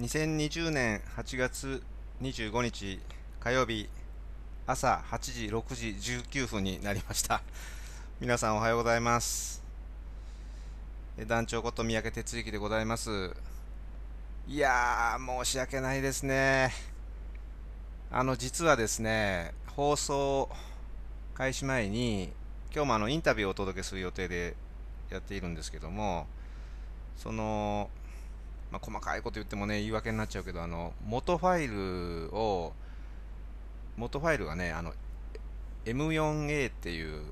2020年8月25日火曜日朝8時6時19分になりました。皆さんおはようございます。団長こと三宅哲之でございます。いやー、申し訳ないですね。実はですね、放送開始前に今日もインタビューをお届けする予定でやっているんですけども、その細かいこと言ってもね言い訳になっちゃうけど、元ファイルがね、M4A っていう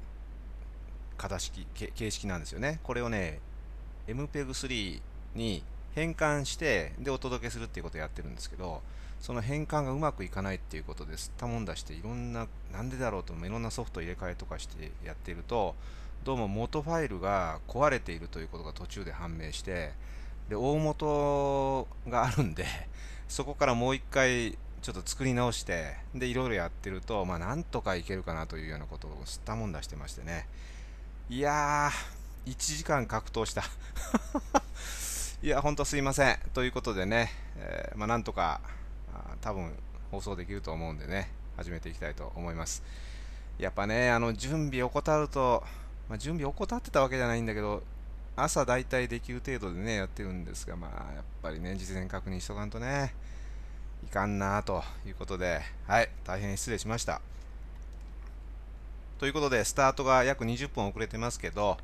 形式なんですよね。これをね MPEG3 に変換してでお届けするっていうことをやってるんですけど、その変換がうまくいかないっていうことで吸ったもんだして、いろんな、なんでだろうといろんなソフト入れ替えとかしてやっていると、どうも元ファイルが壊れているということが途中で判明して、で大元があるんで、そこからもう一回ちょっと作り直してでいろいろやってると、なんとかいけるかなというようなことを吸ったもんだしてましてね。いやー、1時間格闘したいや、ほんとすいません。ということでね、なんとか多分放送できると思うんでね、始めていきたいと思います。やっぱね、準備を怠ると、準備を怠ってたわけじゃないんだけど、朝だいたいできる程度でね、やってるんですが、やっぱりね、事前確認しとかんとね、いかんなということで、はい、大変失礼しました。ということで、スタートが約20分遅れてますけど、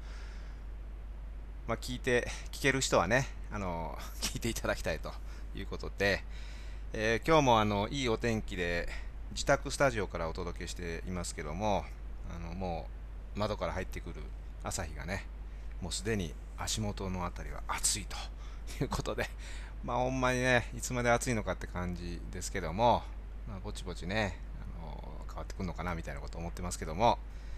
聞ける人はね、聞いていただきたいということで、今日もいいお天気で、自宅スタジオからお届けしていますけども、もう窓から入ってくる朝日がね、もうすでに足元のあたりは暑いということで、ほんまにね、いつまで暑いのかって感じですけども、ぼちぼちね、変わってくるのかなみたいなことを思ってますけども、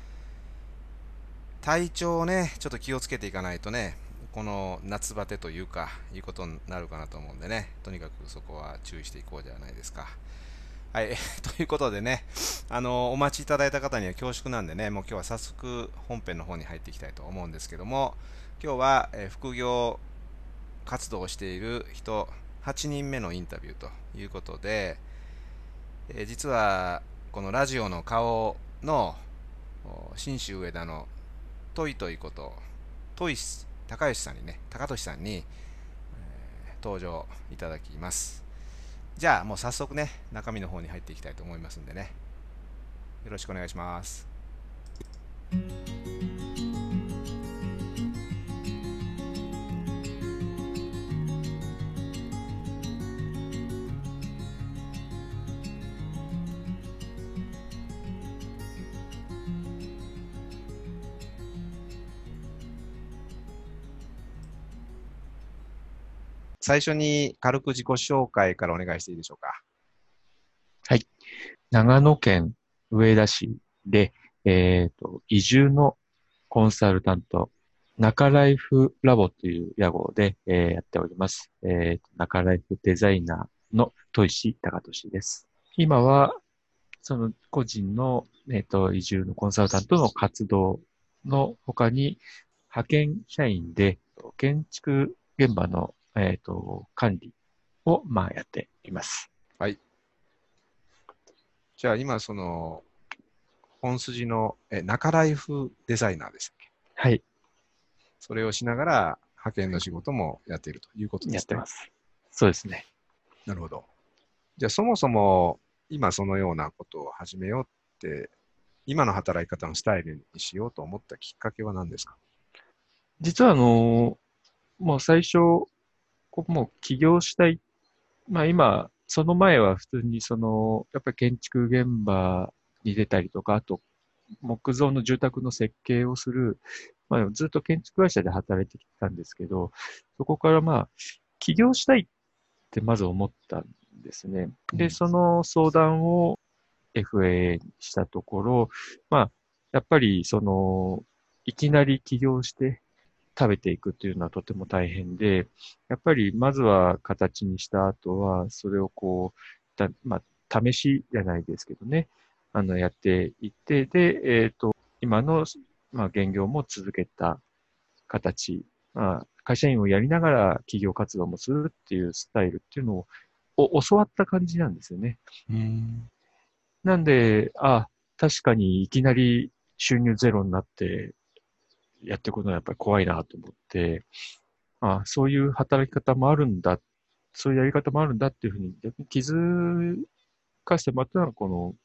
体調をね、ちょっと気をつけていかないとね、この夏バテというか、いうことになるかなと思うんでね、とにかくそこは注意していこうじゃないですか。はい、ということでね、お待ちいただいた方には恐縮なんでね、もう今日は早速本編の方に入っていきたいと思うんですけども、今日は、副業活動をしている人8人目のインタビューということで、実はこのラジオの顔の信州上田のトイトイことトイス高吉さんにね、高俊さんに、登場いただきます。じゃあもう早速ね、中身の方に入っていきたいと思いますんでね、よろしくお願いします。最初に軽く自己紹介からお願いしていいでしょうか。 はい。長野県上田市で、移住のコンサルタント、中ライフラボという屋号で、やっております。中ライフデザイナーの戸石隆俊です。今は、その個人の、移住のコンサルタントの活動の他に、派遣社員で建築現場の、管理を、やっています。 はい。じゃあ今本筋の中ライフデザイナーでしたっけ。 はい。 それをしながら派遣の仕事もやっているということですね。 やってます。そうですね。 なるほど。じゃあそもそも今そのようなことを始めようって、今の働き方のスタイルにしようと思ったきっかけは何ですか？ 実はもう最初、もう起業したい。今、その前は普通にやっぱり建築現場に出たりとか、あと木造の住宅の設計をする、ずっと建築会社で働いてきたんですけど、そこから起業したいってまず思ったんですね。で、 うん。 その相談を FA にしたところ、やっぱりいきなり起業して食べていくっていうのはとても大変で、やっぱりまずは形にした後は、それを試しじゃないですけどね、やっていって、で、今の、現業も続けた形会社員をやりながら企業活動もするっていうスタイルっていうのを教わった感じなんですよね。 うん。 なんで、確かにいきなり収入ゼロになってやっていくのはやっぱり怖いなと思って、そういう働き方もあるんだ、そういうやり方もあるんだっていうふうに逆に気づかせてもらったのがこの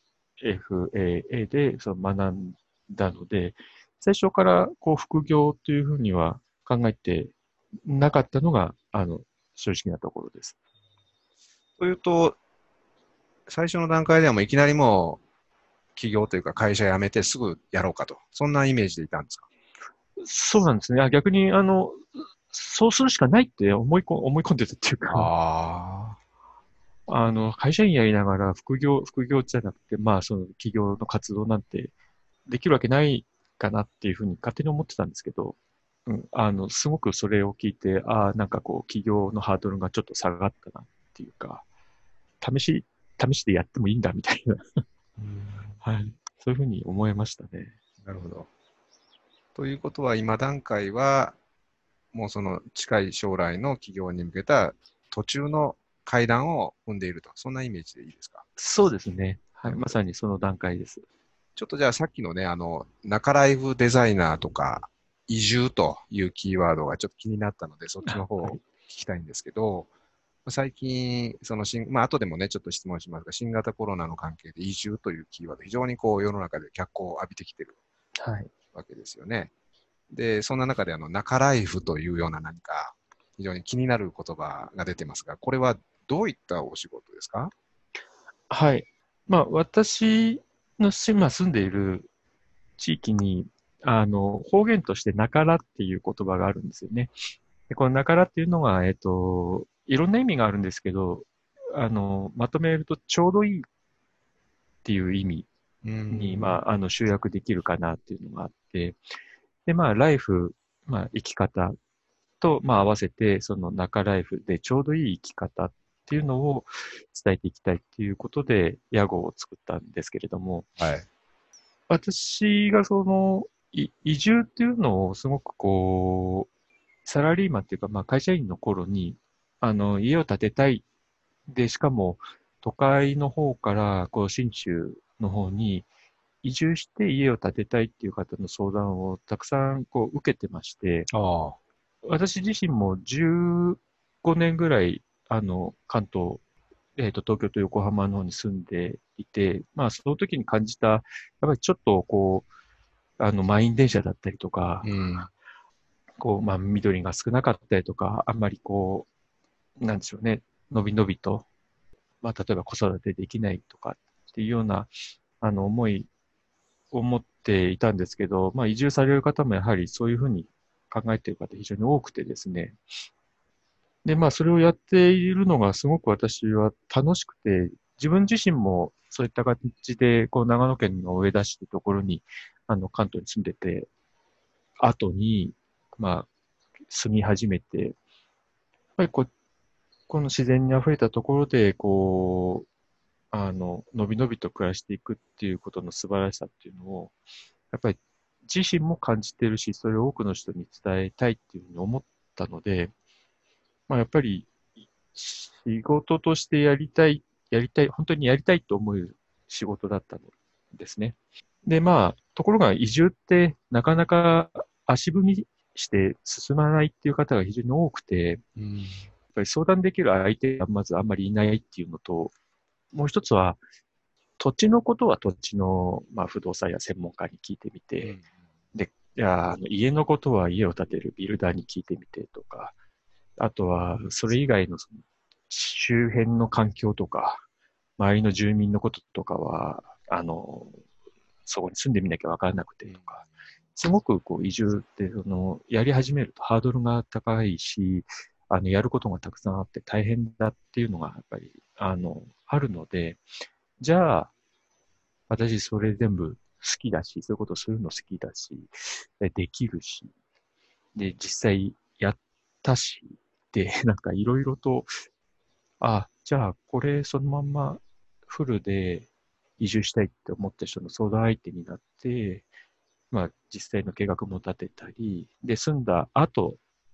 FAA でその学んだので、最初からこう副業というふうには考えてなかったのが、正直なところです。 というと、最初の段階ではもういきなりもう起業というか会社辞めてすぐやろうかと。そんなイメージでいたんですか？ そうなんですね。逆に、そうするしかないって思い込んでたっていうか、 ああ。 会社員やりながら副業じゃなくて、その企業の活動なんてできるわけないかなっていうふうに勝手に思ってたんですけど、すごくそれを聞いて、なんかこう、企業のハードルがちょっと下がったなっていうか、試し、試しでやってもいいんだみたいな、 うん。 はい。そういうふうに思いましたね。 なるほど。ということは今段階はもうその近い将来の起業に向けた途中の階段を踏んでいると。そんなイメージでいいですか？ そうですね。はい。まなるほど。 さにその段階です。 ちょっとじゃあさっきのね、中ライフデザイナーとか、移住というキーワードがちょっと気になったので、そっちの方をはい。 聞きたいんですけど、最近、後でもね、ちょっと質問しますが、新型コロナの関係で移住というキーワード、非常にこう世の中で脚光を浴びてきてるはい。 わけですよね。で、そんな中で中ライフというような何か、非常に気になる言葉が出てますが、これはどういったお仕事ですか？ はい。私の今住んでいる地域に、方言としてなからっていう言葉があるんですよね。で、このなからっていうのが、いろんな意味があるんですけど、まとめるとちょうどいいっていう意味うーに、 ん。 集約できるかなっていうのがあって、で、ライフ、生き方と、合わせて、その中ライフでちょうどいい生き方っていうのを伝えていきたいっていうことで、屋号を作ったんですけれども、 はい。 私が移住っていうのをすごくこう、サラリーマンっていうか、会社員の頃に、家を建てたい。で、しかも、都会の方から、新州の方に移住して家を建てたいっていう方の相談をたくさん、受けてまして、 ああ。 私自身も15年ぐらい、関東、東京と横浜の方に住んでいて、その時に感じた、やっぱりちょっと、満員電車だったりとか、 うん。 緑が少なかったりとか、あんまりなんでしょうね、のびのびと、例えば子育てできないとかっていうような、思いを持っていたんですけど、移住される方もやはりそういうふうに考えている方非常に多くてですね。で、それをやっているのがすごく私は楽しくて、自分自身もそういった形で、長野県の上田市というところに、関東に住んでて、後に、まあ、住み始めて、やっぱりこの自然に溢れたところで、のびのびと暮らしていくっていうことの素晴らしさっていうのを、やっぱり自身も感じてるし、それを多くの人に伝えたいっていうふうに思ったので、やっぱり仕事として本当にやりたいと思う仕事だったんですね。で、ところが移住ってなかなか足踏みして進まないっていう方が非常に多くて、やっうん。 ぱり相談できる相手がまずあんまりいないっていうのと、もう一つは土地のことは土地の、不動産や専門家に聞いてみて、 うん。 で、いや、家のことは家を建てるビルダーに聞いてみてとか、あとは、それ以外のその周辺の環境とか、周りの住民のこととかは、そこに住んでみなきゃわからなくてうん。 とか、すごく移住って、やり始めるとハードルが高いし、やることがたくさんあって大変だっていうのが、やっぱり、あるので、じゃあ、私それ全部好きだし、そういうことするの好きだし、できるし、で、実際やったし、で、なんかいろいろと、じゃあこれそのまんまフルで移住したいって思った人の相談相手になって、実際の計画も立てたり、で、住んだ後、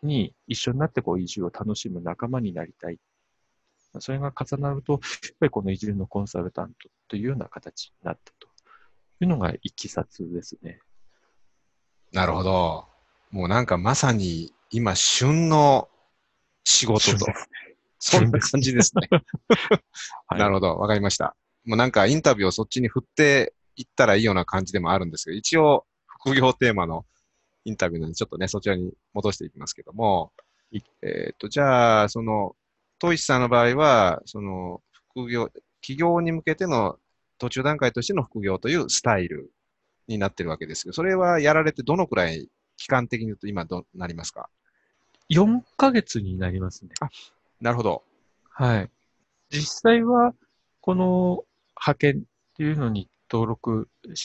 に一緒になってこう移住を楽しむ仲間になりたい。それが重なると、やっぱりこの移住のコンサルタントというような形になったというのがいきさつですね。 なるほど。もうなんかまさに今旬の仕事と、 旬です。 そんな旬です。 感じですね。 はい。 なるほど。わかりました。もうなんかインタビューをそっちに振っていったらいいような感じでもあるんですけど、一応副業テーマのインタビューなので、ちょっとね、そちらに戻していきますけども、じゃあ、トイスさんの場合は、副業、企業に向けての途中段階としての副業というスタイルになってるわけですけど、それはやられてどのくらい期間的に言うと今どうなりますか？ 4ヶ月になりますね。 あ、なるほど。 はい。実際は、この派遣っていうのに登録して、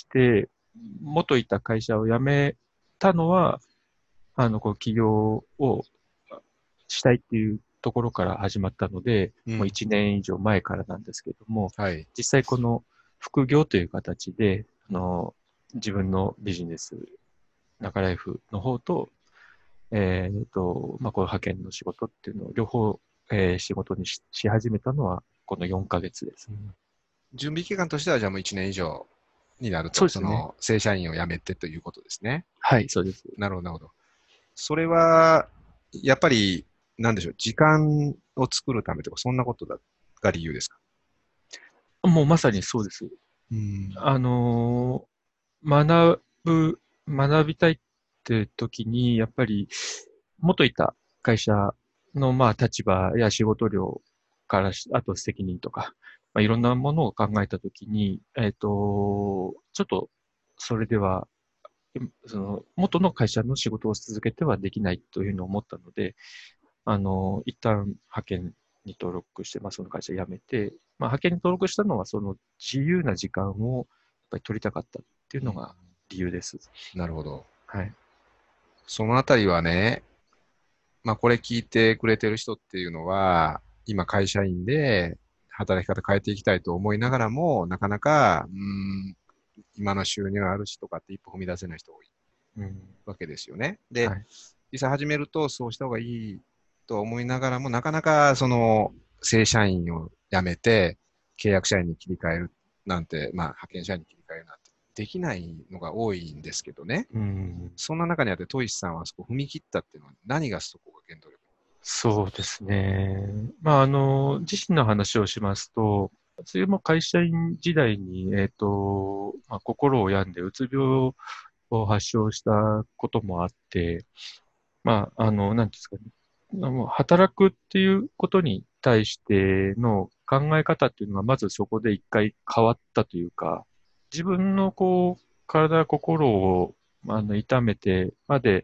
元いた会社を辞めたのは、こう起業をしたいっていうところから始まったので、もううん。 1年以上前からなんですけれども、 はい。 実際この副業という形で、自分のビジネス、中ライフの方と、こういう派遣の仕事っていうのを両方、仕事にし始めたのは、この4ヶ月です。 準備期間としてはじゃあもう1年以上になると、 そうですね。 正社員を辞めてということですね。 はい、そうです。 なるほど、なるほど。それは、やっぱり、なんでしょう、時間を作るためとか、そんなことが理由ですか？ もうまさにそうです。 うん。 あの学学びたいって時に、やっぱり元いた会社の立場や仕事量からあと責任とか、いろんなものを考えた時に、ちょっとそれでは、その元の会社の仕事を続けてはできないというふうに思ったので、一旦派遣に登録して、その会社辞めて、派遣に登録したのはその自由な時間をやっぱり取りたかったっていううん、 のが理由です。 なるほど。 はい。 そのあたりはね、まあこれ聞いてくれてる人っていうのは、今会社員で働き方変えていきたいと思いながらも、なかなか、今の収入があるしとかって一歩踏み出せない人多いうん。 わけですよね。で、 はい。 実際始めるとそうした方がいいと思いながらも、なかなか正社員を辞めて契約社員に切り替えるなんて、まあ派遣社員に切り替えるなんてできないのが多いんですけどね。 うん。 そんな中にあって、トイスさんはそこ踏み切ったっていうのは何がそこが原動力？ そうですね。自身の話をしますと、それも会社員時代に、心を病んでうつ病を発症したこともあって、なんていうんですかね。働くっていうことに対しての考え方っていうのが、まずそこで一回変わったというか、自分のこう、体、心を、痛めてまで、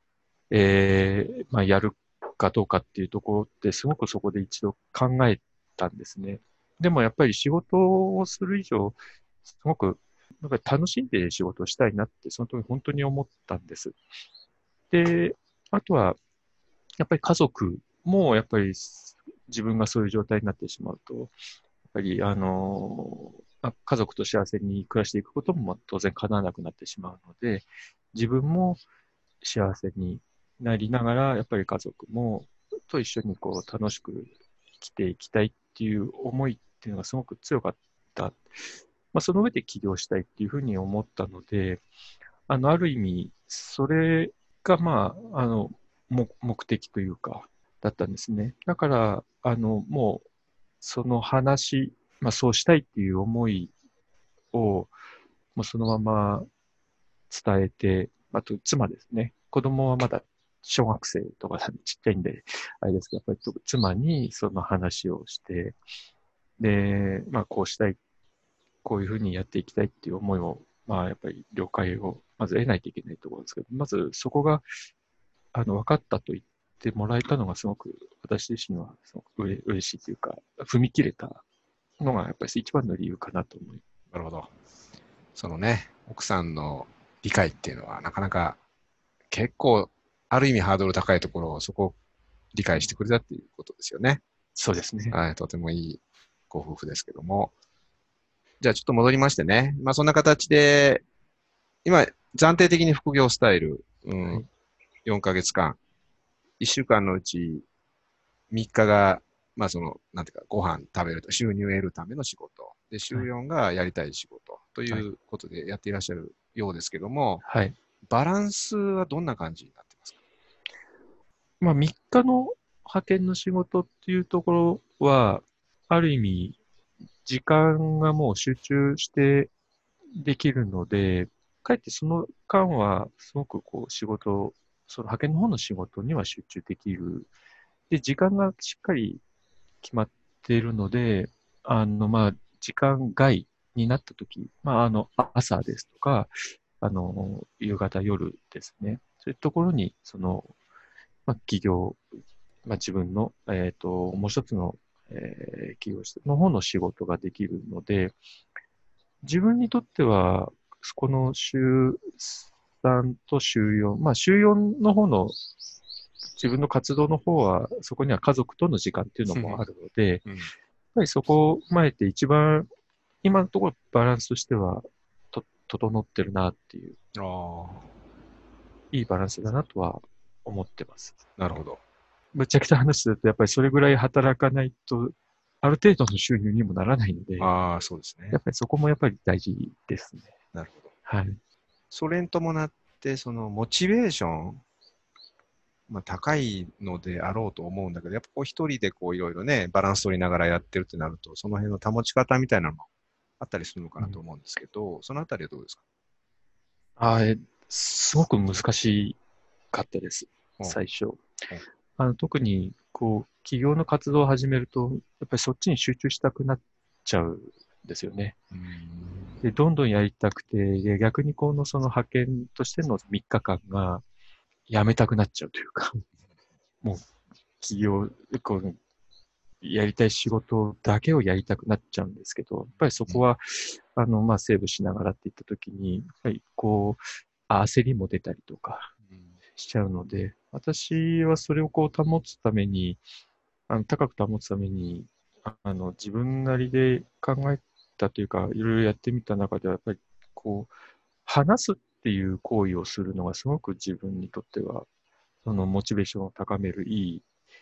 やるかどうかっていうところって、すごくそこで一度考えたんですね。でもやっぱり仕事をする以上、すごく、なんか楽しんで仕事をしたいなって、その時本当に思ったんです。で、あとは、やっぱり家族も、やっぱり自分がそういう状態になってしまうと、やっぱり、家族と幸せに暮らしていくことも当然叶わなくなってしまうので、自分も幸せになりながら、やっぱり家族も、と一緒にこう楽しく生きていきたいっていう思いっていうのがすごく強かった。その上で起業したいっていうふうに思ったので、ある意味、それが、目的というか、だったんですね。だから、もう、その話、そうしたいっていう思いを、もうそのまま伝えて、あと、妻ですね。子供はまだ小学生とかなんでちっちゃいんで、あれですけど、やっぱり妻にその話をして、で、こうしたい、こういうふうにやっていきたいっていう思いを、やっぱり了解をまず得ないといけないところですけど、まずそこが、分かったと言ってもらえたのがすごく、私自身はすごく嬉しいというか、踏み切れたのがやっぱり一番の理由かなと思います。 なるほど。そのね、奥さんの理解っていうのはなかなか結構、ある意味ハードル高いところをそこを理解してくれたっていうことですよね。 そうですね。 はい、とてもいいご夫婦ですけども。じゃあちょっと戻りましてね。まあそんな形で、今、暫定的に副業スタイル、 はい。 4ヶ月間 1週間のうち3日が、まあその、なんていうか、ご飯食べると、収入を得るための仕事。で、週はい。 4がやりたい仕事といはい。 うことでやっていらっしゃるようですけども、 はい。 バランスはどんな感じになってますか？ まあ、3日の派遣の仕事っていうところは、ある意味、時間がもう集中してできるので、かえってその間は、すごくこう仕事、その派遣の方の仕事には集中できる。で、時間がしっかり決まっているので、まあ、時間外になったとき、まあ、朝ですとか、夕方、夜ですね。そういうところに、まあ、企業、まあ、自分の、もう一つの、企業の方の仕事ができるので、自分にとっては、この週3と週4、まあ週4の方の自分の活動の方は、そこには家族との時間っていうのもあるので、やっうん。 ぱりそこを踏まえて一番、今のところバランスとしては、整ってるなっていう、 ああ、 いいバランスだなとは思ってます。 なるほど。 ぶっちゃけた話すると、やっぱりそれぐらい働かないと、ある程度の収入にもならないので、 ああ、そうですね。 やっぱりそこもやっぱり大事ですね。 なるほど。 はい。 それに伴って、そのモチベーション、まあ、高いのであろうと思うんだけど、やっぱこう一人でこういろいろね、バランス取りながらやってるってなると、その辺の保ち方みたいなのもあったりするのかうん、 なと思うんですけど、そのあたりはどうですか？ あーすごく難しかったです。 うん。 最初。 うん。 特に、こう、企業の活動を始めると、やっぱりそっちに集中したくなっちゃうんですよね。 うーん。 で、どんどんやりたくて、で、逆にその派遣としての3日間がやめたくなっちゃうというか、もう企業、こう、やりたい仕事だけをやりたくなっちゃうんですけど、やっぱりそうん。 こは、まあ、セーブしながらって言ったときに、やっぱりこう、焦りも出たりとかうん。 しちゃうので、私はそれをこう保つために、高く保つために、自分なりで考えたというか、いろいろやってみた中では、やっぱり、こう、話すっていう行為をするのがすごく自分にとっては、そのモチベーションを高めるいい、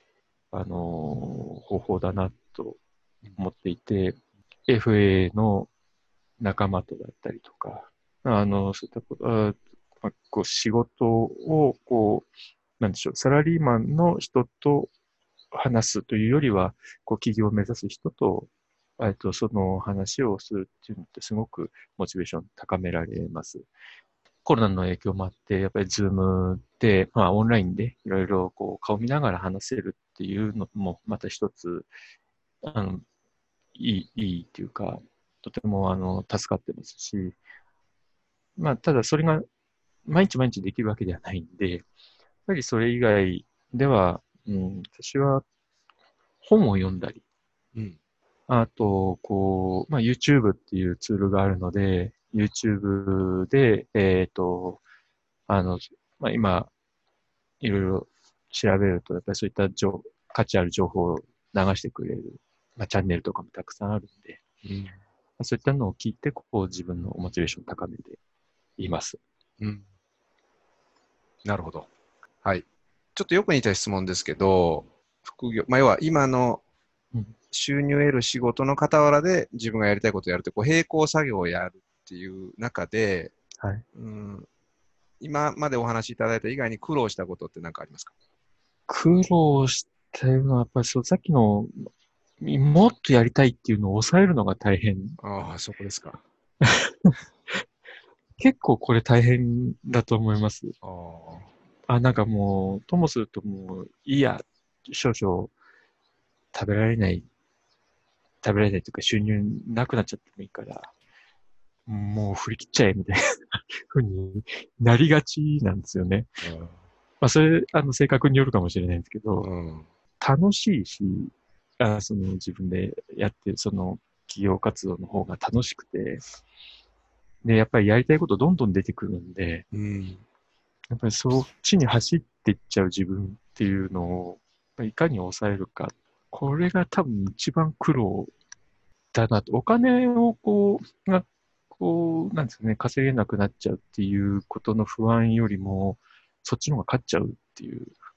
方法だなと思っていて、FA の仲間とだったりとか、そういったこと、まあ、こう仕事を、こう、なんでしょう、サラリーマンの人と話すというよりは、こう、起業を目指す人と、その話をするっていうのってすごくモチベーション高められます。コロナの影響もあって、やっぱりズームで、まあオンラインでいろいろこう顔見ながら話せるっていうのもまた一つ、あの、いいっていうか、とても助かってますし、まあただそれが毎日毎日できるわけではないんで、やっぱりそれ以外では、私は本を読んだり、 うん。 あと、こう、まあ、YouTube っていうツールがあるので、YouTube で、あの、まあ、今、いろいろ調べると、やっぱりそういった価値ある情報を流してくれる、まあ、チャンネルとかもたくさんあるんで、 うん。 まあ、そういったのを聞いて、こう、自分のモチベーションを高めています。 うん。なるほど。はい。ちょっとよく似た質問ですけど、副業、まあ、要は今のうん。 収入を得る仕事の傍らで自分がやりたいことをやるって、こう並行作業をやるっていう中で、 はい。 うん、今までお話しいただいた以外に苦労したことって何かありますか？ 苦労してるのは、やっぱりそう、さっきの、もっとやりたいっていうのを抑えるのが大変。 ああ、そこですか。 結構これ大変だと思います。 ああ、 なんかもう、ともするともう、いいや、少々食べられない、食べられないというか収入なくなっちゃってもいいから、もう振り切っちゃえみたいな風になりがちなんですよね。まあそれ、性格によるかもしれないんですけど、 うん、うん、 楽しいし、その自分でやってるその企業活動の方が楽しくて、で、やっぱりやりたいことどんどん出てくるんで、 うん、 やっぱりそっちに走っていっちゃう自分っていうのを、いかに抑えるか。これが多分一番苦労だなと。お金をなんですかね、稼げなくなっちゃうっていうことの不安よりも、そっちの方が勝っちゃうっていう。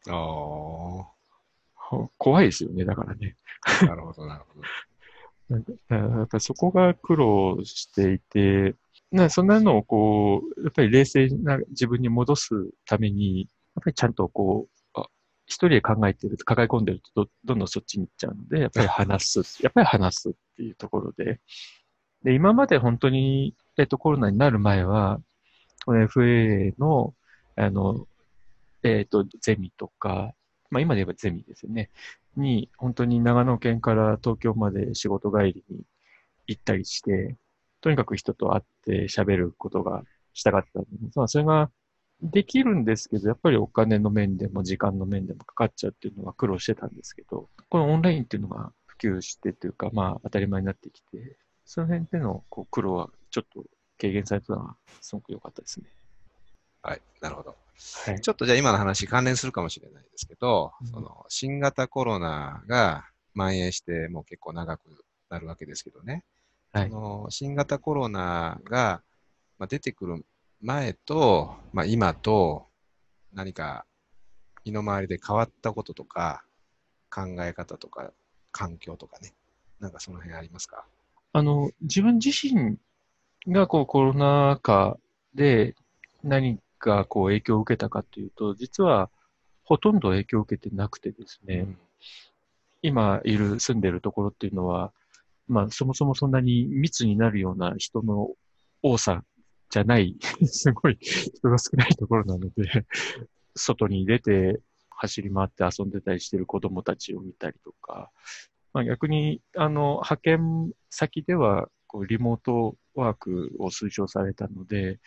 あ怖いですよね、だからね。 あ、なるほど、なるほど。 やっぱりそこが苦労していて、そんなのをやっぱり冷静な自分に戻すために、やっぱりちゃんと一人で考えてると、抱え込んでるとどんどんそっちに行っちゃうので、やっぱり話すっていうところで、今まで本当に、コロナになる前は、この FA の、あの、ゼミとか、まあ今で言えばゼミですよね。に、本当に長野県から東京まで仕事帰りに行ったりして、とにかく人と会って喋ることがしたかったので、まあそれができるんですけど、やっぱりお金の面でも時間の面でもかかっちゃうっていうのは苦労してたんですけど、このオンラインっていうのが普及してというか、まあ当たり前になってきて、その辺での苦労はちょっと軽減されたのはすごく良かったですね。 はい、なるほど。 はい。 ちょっとじゃあ今の話関連するかもしれないですけど、 うん。 新型コロナが蔓延してもう結構長くなるわけですけどね。 はい。 新型コロナが、出てくる前と、今と何か身の回りで変わったこととか、考え方とか、環境とかね。なんかその辺ありますか？ 自分自身がコロナ禍で何か影響を受けたかというと、実はほとんど影響を受けてなくてですね、 うん。 今住んでるところっていうのは、まあそもそもそんなに密になるような人の多さじゃない、すごい人が少ないところなので、外に出て走り回って遊んでたりしてる子供たちを見たりとか、まあ、逆に、派遣先では、リモートワークを推奨されたので、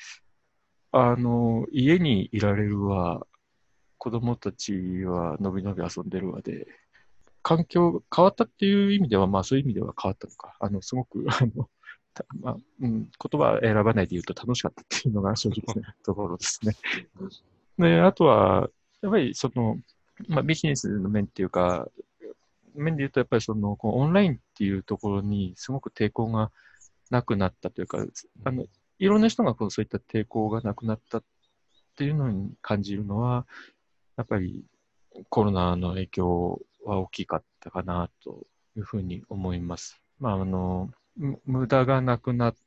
家にいられるわ、子供たちはのびのび遊んでるわで、環境が変わったっていう意味では、まあそういう意味では変わったのか。すごく、まあ、うん、言葉選ばないで言うと楽しかったっていうのが正直なところですね。で、あとは、やっぱりまあビジネスの面っていうか、面で言うと、やっぱりオンラインっていうところにすごく抵抗がなくなったというか、あの、いろんな人がそういった抵抗がなくなったっていうのに感じるのは、やっぱりコロナの影響は大きかったかなというふうに思います。まあ、無駄がなくなって、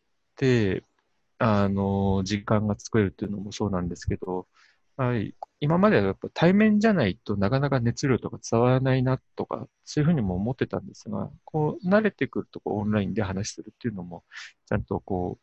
時間が作れるっていうのもそうなんですけど、はい、今まではやっぱ対面じゃないとなかなか熱量とか伝わらないなとか、そういうふうにも思ってたんですが、慣れてくるとオンラインで話するっていうのも、ちゃんと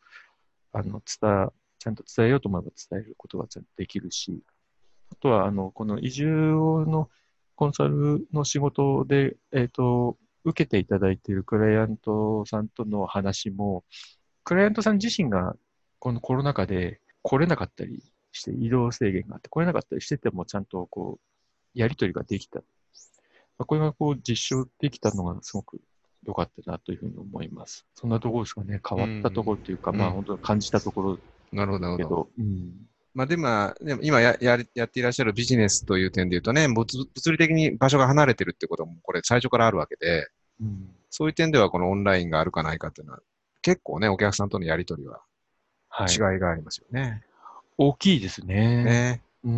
ちゃんと伝えようと思えば伝えることがちゃんとできるし、あとは、この移住のコンサルの仕事で、受けていただいているクライアントさんとの話も、クライアントさん自身がこのコロナ禍で来れなかったりして移動制限があって来れなかったりしててもちゃんとやり取りができた。これが実証できたのがすごく良かったなというふうに思います。そんなところですかね。変うわったところん。 というか、まあうん。 本当に感じたところでなるほど、なるほど。 すけど、うん。 でも今やっていらっしゃるビジネスという点で言うとね、物理的に場所が離れてるってこともこれ最初からあるわけで、 うん。 そういう点ではこのオンラインがあるかないかっていうのは結構ね、お客さんとのやりとりははい。 違いがありますよね。 大きいですね。 ね。 うん。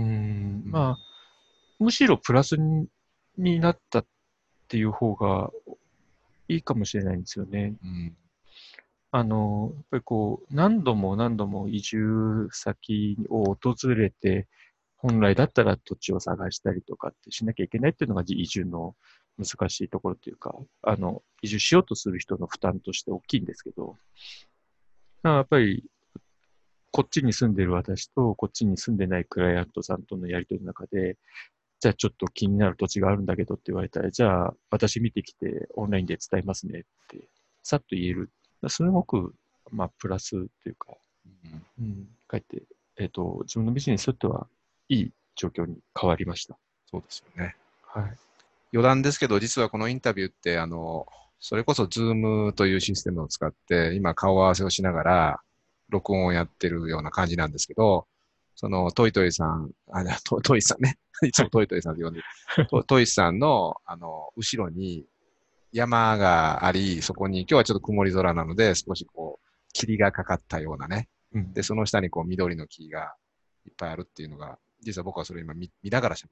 うん。 まあ、むしろプラスになったっていう方がいいかもしれないんですよね。 うん。 やっぱり何度も何度も移住先を訪れて、本来だったら土地を探したりとかってしなきゃいけないっていうのが移住の難しいところというか、移住しようとする人の負担として大きいんですけど、やっぱりこっちに住んでる私とこっちに住んでないクライアントさんとのやりとりの中で、じゃあちょっと気になる土地があるんだけどって言われたら、じゃあ私見てきてオンラインで伝えますねって、さっと言える。すごく、まあ、プラスというか、 うん。 うん、かえって、自分のビジネスにとってはいい状況に変わりました。 そうですよね。 はい。 余談ですけど、実はこのインタビューって、それこそ Zoom というシステムを使って、今顔合わせをしながら、録音をやってるような感じなんですけど、トイトイさん、トイさんね。いつはい。 もトイトイさんって呼んでる。トイさんの、後ろに山があり、そこに、今日はちょっと曇り空なので、少し霧がかかったようなね。 うん。 で、その下に緑の木がいっぱいあるっていうのが、実は僕はそれ今見ながら喋ってるわけ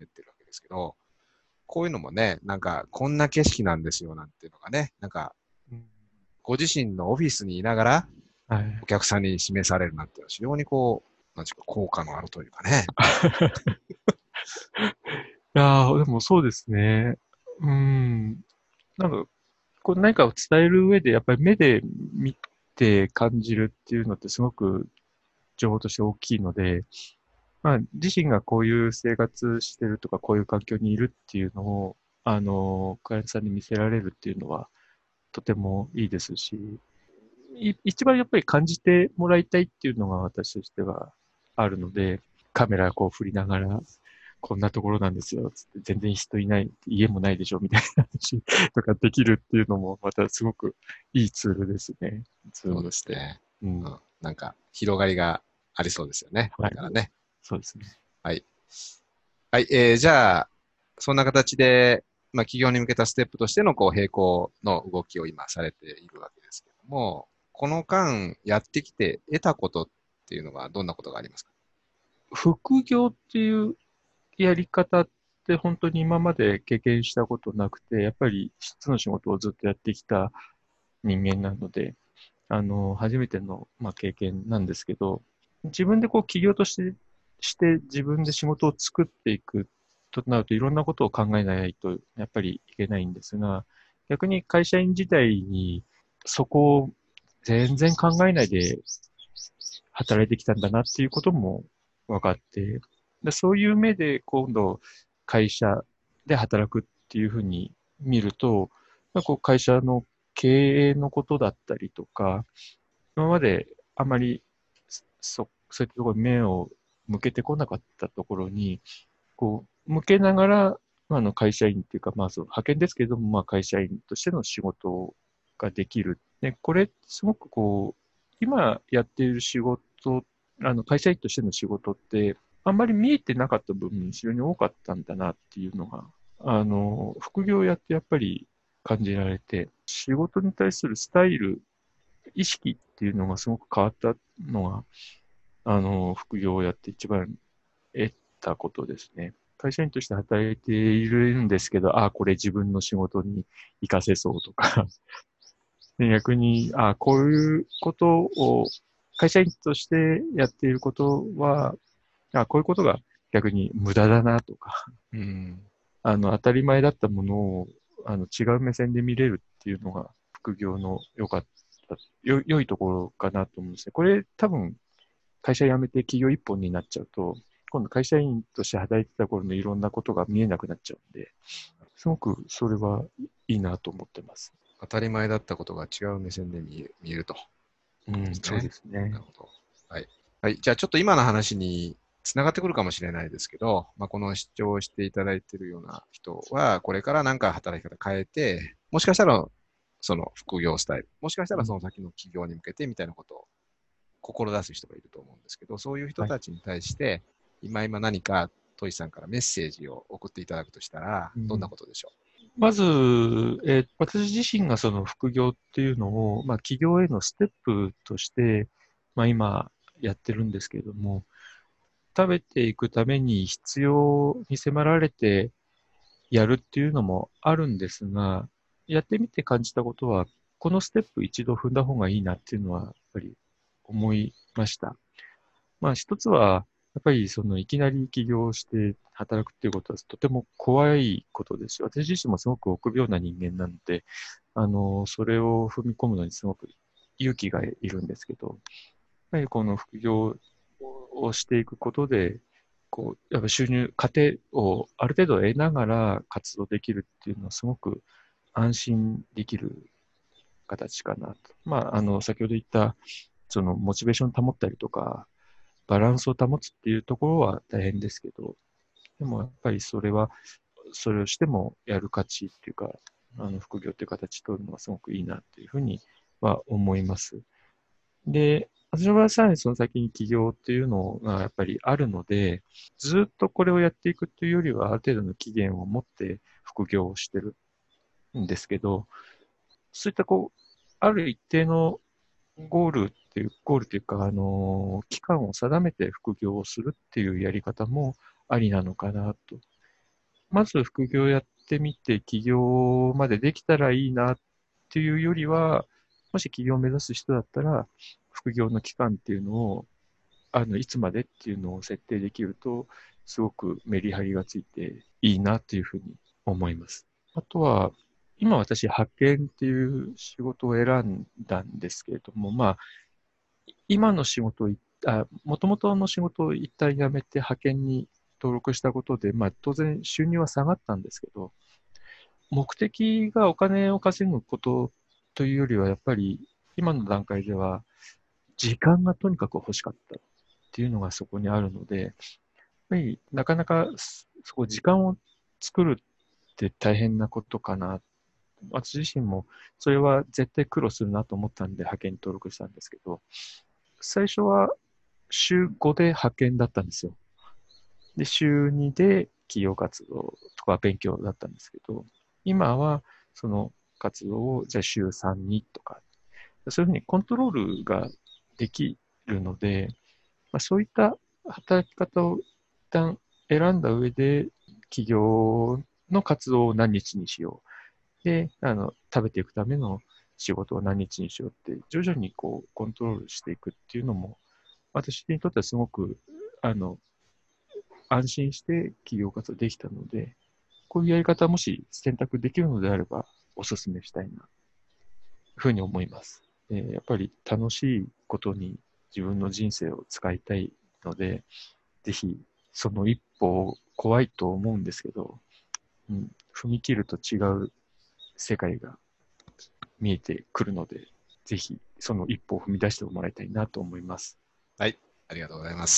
ですけど、こういうのもね、なんかこんな景色なんですよなんていうのがね、なんかうん、 ご自身のオフィスにいながらはい。 お客さんに示されるなんていうのは非常にこう、なんていうか効果のあるというかね。 いやー、でもそうですね。うん。なんか、こう何かを伝える上で、やっぱり目で見て感じるっていうのってすごく情報として大きいので、まあ、自身がこういう生活してるとか、こういう環境にいるっていうのを、クライアントさんに見せられるっていうのは、とてもいいですし、一番やっぱり感じてもらいたいっていうのが私としてはあるので、カメラこう振りながら、こんなところなんですよ、つって全然人いない、家もないでしょ、みたいな話とかできるっていうのも、またすごくいいツールですね。ズーそうでムって。 すね。 うん。 うん。なんか広がりがありそうですよね。こはい。 れからね。 そうですね。 はい。はい。じゃあ、そんな形で、まあ、企業に向けたステップとしての、こう、並行の動きを今されているわけですけども、この間やってきて得たことっていうのはどんなことがありますか？ 副業っていうやり方って本当に今まで経験したことなくて、やっぱり質の仕事をずっとやってきた人間なので、初めての、まあ、経験なんですけど、自分でこう起業として自分で仕事を作っていくとなるといろんなことを考えないとやっぱりいけないんですが、逆に会社員時代にそこを全然考えないで働いてきたんだなっていうことも分かって、でそういう目で今度会社で働くっていうふうに見ると、まあこう会社の経営のことだったりとか、今まであまりそういったところに目を向けてこなかったところに、こう、向けながら、まあ、会社員っていうか、まあ、その派遣ですけれども、まあ、会社員としての仕事ができる。で、これ、すごくこう、今やっている仕事、会社員としての仕事って、あんまり見えてなかった部分、非常に多かったんだなっていうのが、副業をやってやっぱり感じられて、仕事に対するスタイル、意識っていうのがすごく変わったのが、副業をやって一番得たことですね。会社員として働いているんですけど、ああ、これ自分の仕事に活かせそうとか、で逆に、ああ、こういうことを、会社員としてやっていることは、ああ、こういうことが逆に無駄だなとか、 うん。 当たり前だったものを、違う目線で見れるっていうのが、副業の良かった、良いところかなと思うんですね。これ多分、会社辞めて企業一本になっちゃうと、今度会社員として働いてた頃のいろんなことが見えなくなっちゃうんで、すごくそれはいいなと思ってます。 当たり前だったことが違う目線で見えると。 うん、そうでですね。 すね。 なるほど。はい。はい。じゃあちょっと今の話につながってくるかもしれないですけど、まあ、この視聴していただいているような人は、これからなんか働き方変えて、もしかしたらその副業スタイル、もしかしたうん、 らその先の企業に向けてみたいなことを志す人がいると思うんですけど、そういう人はい。 たちに対して、今何かトイさんからメッセージを送っていただくとしたら、どんなうん、 ことでしょまず、私自身がその副業っていうのを、まあ、企業へのステップとして、まあ、今やってるんですけれども、食べていくために必要に迫られてやるっていうのもあるんですが、やってみて感じたことは、このステップ一度踏んだ方がいいなっていうのは、やっぱり思いました。まあ一つは、やっぱりそのいきなり起業して働くっていうことはとても怖いことですし、私自身もすごく臆病な人間なので、それを踏み込むのにすごく勇気がいるんですけど、やっぱりこの副業をしていくことで、こう、やっぱ収入、糧をある程度得ながら活動できるっていうのはすごく安心できる形かなと。まあ、先ほど言った、そのモチベーション保ったりとか、バランスを保つっていうところは大変ですけど、でもやっぱりそれは、それをしてもやる価値っていうか、副業っていう形取るのはすごくいいなっていうふうには思います。で、私の場合はさらにその先に起業っていうのがやっぱりあるので、ずっとこれをやっていくっていうよりは、ある程度の期限を持って副業をしてるんですけど、そういったこう、ある一定のゴールというか、期間を定めて副業をするっていうやり方もありなのかなと。 まず副業やってみて起業までできたらいいなっていうよりは、もし起業を目指す人だったら、副業の期間っていうのを、いつまでっていうのを設定できると、すごくメリハリがついていいなというふうに思います。あとは、今私、派遣っていう仕事を選んだんですけれども、まあ、今の仕事をもともとの仕事を一旦辞めて派遣に登録したことで、まあ当然収入は下がったんですけど、目的がお金を稼ぐことというよりは、やっぱり今の段階では時間がとにかく欲しかったっていうのがそこにあるので、やっぱりなかなかそこ時間を作るって大変なことかな。私自身もそれは絶対苦労するなと思ったんで派遣に登録したんですけど、最初は週5で派遣だったんですよ。で、週2で企業活動とか勉強だったんですけど、今はその活動をじゃあ週3にとか、そういうふうにコントロールができるので、まあ、そういった働き方を一旦選んだ上で、企業の活動を何日にしよう。で、食べていくための仕事を何日にしようって、徐々にこう、コントロールしていくっていうのも、私にとってはすごく、あの、安心して企業活動できたので、こういうやり方もし選択できるのであれば、お勧めしたいな、というふうに思います。やっぱり楽しいことに自分の人生を使いたいので、ぜひその一歩を怖いと思うんですけど、踏み切ると違う世界が見えてくるので、ぜひその一歩を踏み出してもらいたいなと思います。 はい、ありがとうございます。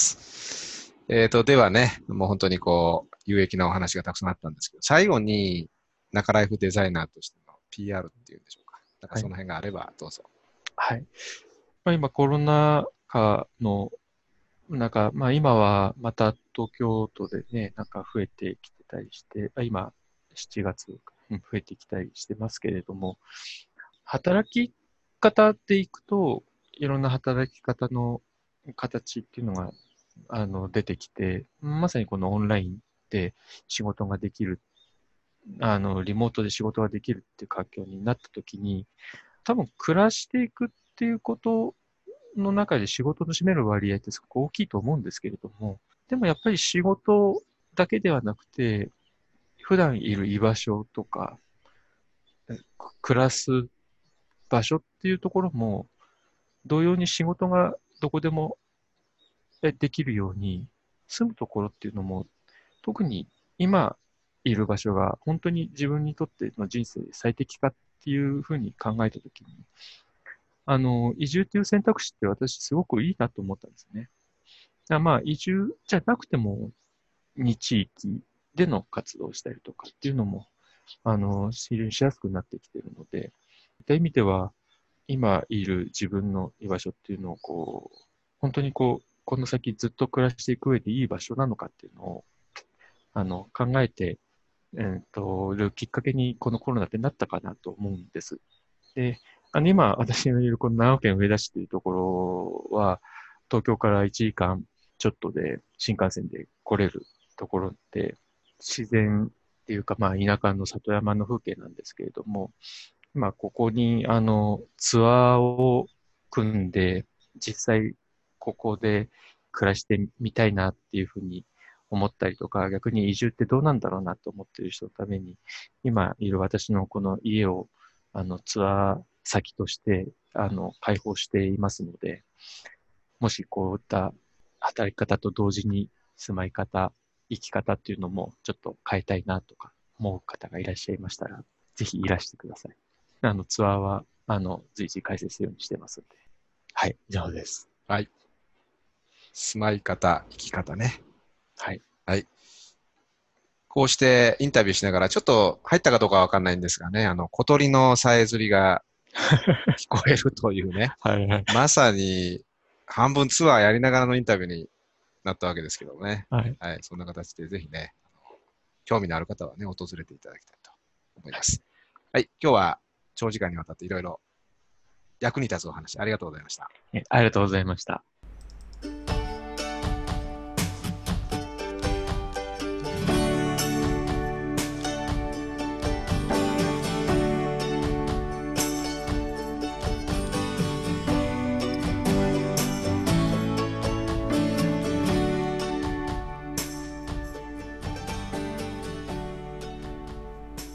ではね、もう本当にこう、有益なお話がたくさんあったんですけど、最後に、中ライフデザイナーとしての PR っていうんでしょうか。なんかその辺があればどうぞ。 はい。まあ、今コロナ禍の中、まあ今はまた東京都でね、なんか増えてきてたりして、今7月、増えてきたりしてますけれども、働き方でいくと、いろんな働き方の形っていうのが、出てきて、まさにこのオンラインで仕事ができる、リモートで仕事ができるっていう環境になったときに、多分暮らしていくっていうことの中で仕事の占める割合ってすごく大きいと思うんですけれども、でもやっぱり仕事だけではなくて、普段いる居場所とか、暮らす場所っていうところも、同様に仕事がどこでもできるように、住むところっていうのも、特に今いる場所が本当に自分にとっての人生で最適かっていうふうに考えたときに、移住っていう選択肢って私すごくいいなと思ったんですね。まあ、移住じゃなくても、地域での活動をしたりとかっていうのも、非常にしやすくなってきているので、そういった意味では、今いる自分の居場所っていうのを、こう、本当にこう、この先ずっと暮らしていく上でいい場所なのかっていうのを、考えて、るきっかけにこのコロナってなったかなと思うんです。で、今、私のいるこの長野県上田市っていうところは、東京から1時間ちょっとで新幹線で来れるところで、自然っていうか、まあ、田舎の里山の風景なんですけれども、まここに、ツアーを組んで、実際、ここで暮らしてみたいなっていうふうに思ったりとか、逆に移住ってどうなんだろうなと思っている人のために、今いる私のこの家を、ツアー先として、開放していますので、もしこういった働き方と同時に住まい方、生き方っていうのもちょっと変えたいなとか思う方がいらっしゃいましたら、ぜひいらしてください。ツアーは、随時開設するようにしてますので。はい、以上です。 はい。住まい方、生き方ね。 はい。 はい。こうしてインタビューしながら、ちょっと入ったかどうかわかんないんですがね、小鳥のさえずりが聞こえるというね、 はいはい。 まさに半分ツアーやりながらのインタビューになったわけですけどね。 はい。 はい。そんな形でぜひね、興味のある方はね、訪れていただきたいと思います。はい。今日は長時間にわたっていろいろ役に立つお話ありがとうございました。 ありがとうございました。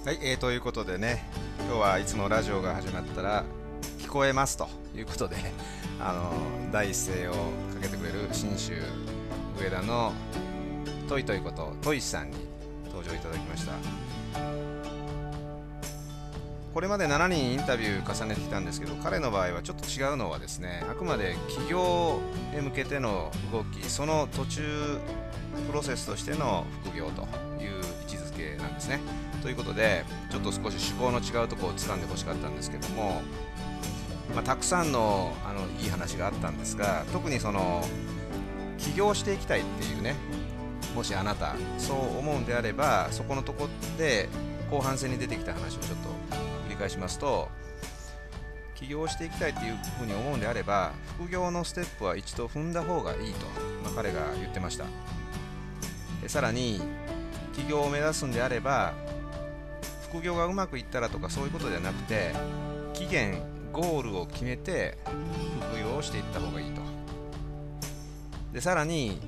はい、ということでね、今日はいつもラジオが始まったら聞こえますということで、第一声をかけてくれる信州上田のトイトイことトイシさんに登場いただきました。これまで7人インタビュー重ねてきたんですけど、彼の場合はちょっと違うのはですね、あくまで起業へ向けての動き、その途中プロセスとしての副業という位置づけなんですね。ということで、ちょっと少し趣向の違うところを掴んでほしかったんですけども、たくさんのいい話があったんですが、特にその起業していきたいっていうね、もしあなたそう思うんであれば、そこのとこで後半戦に出てきた話をちょっと繰り返しますと、起業していきたいっていうふうに思うんであれば、副業のステップは一度踏んだ方がいいと、彼が言ってました。さらに起業を目指すんであれば、副業がうまくいったらとかそういうことではなくて、期限ゴールを決めて副業をしていった方がいいと。でさらに、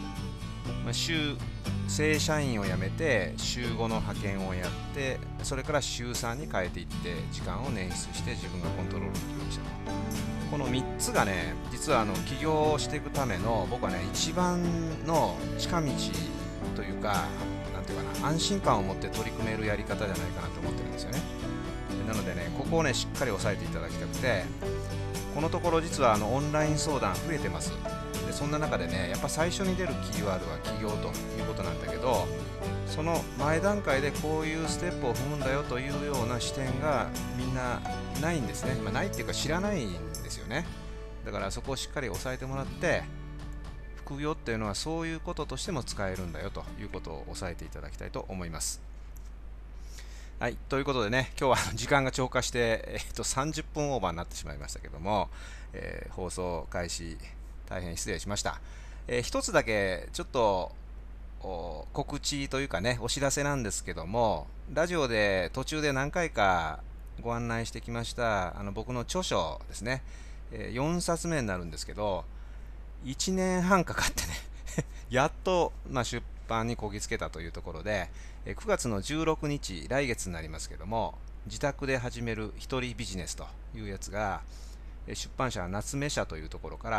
正社員を辞めて週5の派遣をやって、それから週3に変えていって時間を捻出して自分がコントロールできるようにしたと。この3つがね、実は起業をしていくための、僕はね、一番の近道というか、なんていうかな、安心感を持って取り組めるやり方じゃないかなと思ってるんですよね。なのでね、ここをね、しっかり押さえていただきたくて、このところ実はオンライン相談増えてます。でそんな中でね、やっぱ最初に出るキーワードは起業ということなんだけど、その前段階でこういうステップを踏むんだよというような視点がみんなないんですね。ないっていうか知らないんですよね。だからそこをしっかり押さえてもらって、副業っていうのはそういうこととしても使えるんだよということを押さえていただきたいと思います。はい、ということでね、今日は時間が超過して、30分オーバーになってしまいましたけども、放送開始大変失礼しました。一つだけちょっと告知というかね、お知らせなんですけども、ラジオで途中で何回かご案内してきました僕の著書ですね、4冊目になるんですけど、1年半かかってねやっと、出版にこぎつけたというところで、9月の16日、来月になりますけども、自宅で始める一人ビジネスというやつが、出版社夏目社というところから、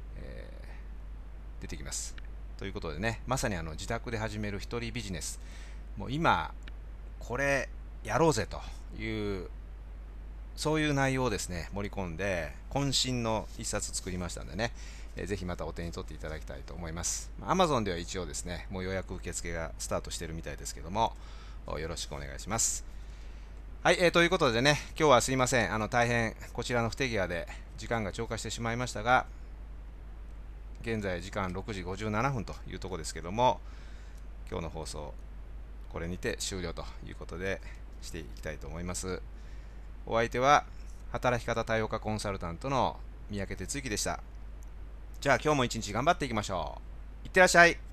出てきます。ということでね、まさに自宅で始める一人ビジネス、もう今これやろうぜという、そういう内容をですね盛り込んで渾身の一冊作りましたんでね、ぜひまたお手に取っていただきたいと思います。 Amazon では一応ですね、もう予約受付がスタートしているみたいですけども、よろしくお願いします。はい、ということでね、今日はすいません、大変こちらの不手際で時間が超過してしまいましたが、現在時間6時57分というところですけども、今日の放送これにて終了ということでしていきたいと思います。お相手は働き方多様化コンサルタントの三宅哲之でした。じゃあ今日も一日頑張っていきましょう。いってらっしゃい。